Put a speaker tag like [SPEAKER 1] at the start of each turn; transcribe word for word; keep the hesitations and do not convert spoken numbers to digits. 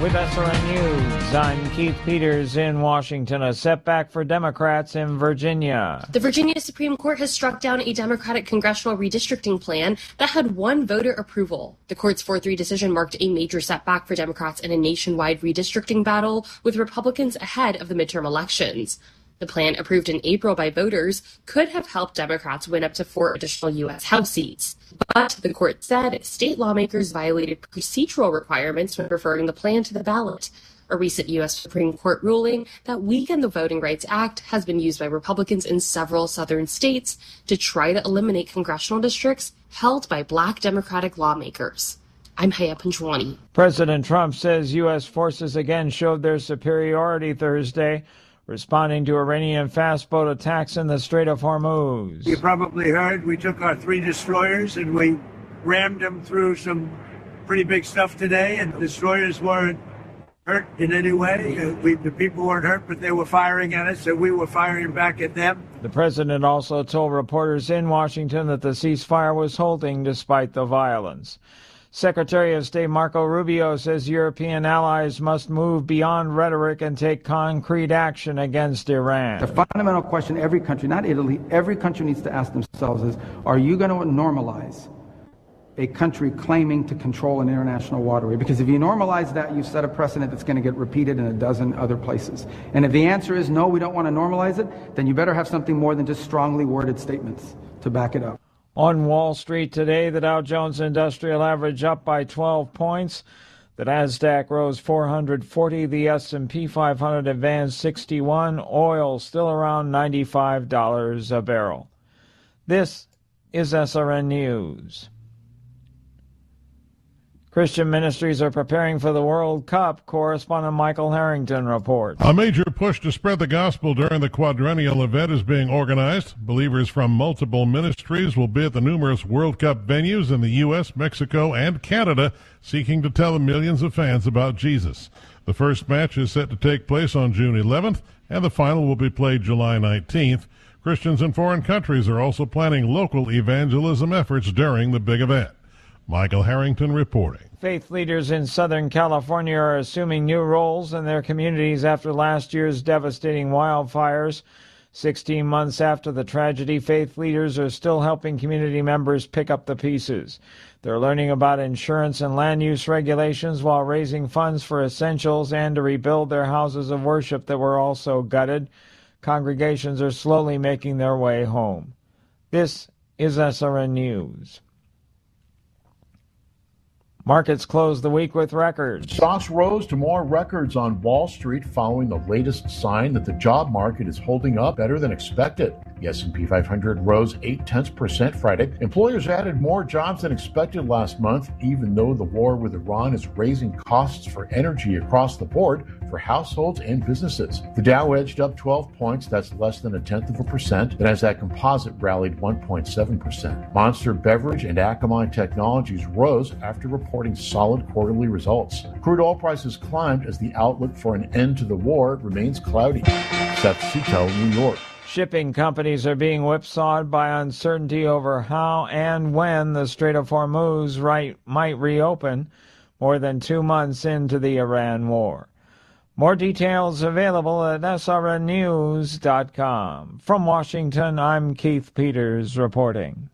[SPEAKER 1] With S R N News, I'm Keith Peters in Washington. A setback for Democrats in Virginia.
[SPEAKER 2] The Virginia Supreme Court has struck down a Democratic congressional redistricting plan that had won voter approval. The court's four three decision marked a major setback for Democrats in a nationwide redistricting battle, with Republicans ahead of the midterm elections. The plan, approved in April by voters, could have helped Democrats win up to four additional U S House seats. But the court said state lawmakers violated procedural requirements when referring the plan to the ballot. A recent U S Supreme Court ruling that weakened the Voting Rights Act has been used by Republicans in several southern states to try to eliminate congressional districts held by black Democratic lawmakers. I'm Haya Panjwani.
[SPEAKER 1] President Trump says U S forces again showed their superiority Thursday, responding to Iranian fast boat attacks in the Strait of Hormuz.
[SPEAKER 3] You probably heard we took our three destroyers and we rammed them through some pretty big stuff today, and the destroyers weren't hurt in any way. Uh, we, the people weren't hurt, but they were firing at us, and we were firing back at them.
[SPEAKER 1] The president also told reporters in Washington that the ceasefire was holding despite the violence. Secretary of State Marco Rubio says European allies must move beyond rhetoric and take concrete action against Iran.
[SPEAKER 4] The fundamental question every country, not Italy, every country needs to ask themselves is, are you going to normalize a country claiming to control an international waterway? Because if you normalize that, you've set a precedent that's going to get repeated in a dozen other places. And if the answer is no, we don't want to normalize it, then you better have something more than just strongly worded statements to back it up.
[SPEAKER 1] On Wall Street today, the Dow Jones Industrial Average up by twelve points. The Nasdaq rose four hundred forty. The S and P five hundred advanced sixty-one. Oil still around ninety-five dollars a barrel. This is S R N News. Christian ministries are preparing for the World Cup. Correspondent Michael Harrington reports.
[SPEAKER 5] A major push to spread the gospel during the quadrennial event is being organized. Believers from multiple ministries will be at the numerous World Cup venues in the U S, Mexico, and Canada, seeking to tell the millions of fans about Jesus. The first match is set to take place on June eleventh, and the final will be played July nineteenth. Christians in foreign countries are also planning local evangelism efforts during the big event. Michael Harrington reporting.
[SPEAKER 1] Faith leaders in Southern California are assuming new roles in their communities after last year's devastating wildfires. Sixteen months after the tragedy, faith leaders are still helping community members pick up the pieces. They're learning about insurance and land use regulations while raising funds for essentials and to rebuild their houses of worship that were also gutted. Congregations are slowly making their way home. This is S R N News. Markets closed the week with records.
[SPEAKER 6] Stocks rose to more records on Wall Street following the latest sign that the job market is holding up better than expected. The S and P five hundred rose eight tenths percent Friday. Employers added more jobs than expected last month, even though the war with Iran is raising costs for energy across the board for households and businesses. The Dow edged up twelve points, that's less than a tenth of a percent. The Nasdaq Composite rallied one point seven percent. Monster Beverage and Akamai Technologies rose after reporting solid quarterly results. Crude oil prices climbed as the outlook for an end to the war remains cloudy. Seth Sutell, New York.
[SPEAKER 1] Shipping companies are being whipsawed by uncertainty over how and when the Strait of Hormuz right, might reopen more than two months into the Iran war. More details available at S R N news dot com. From Washington, I'm Keith Peters reporting.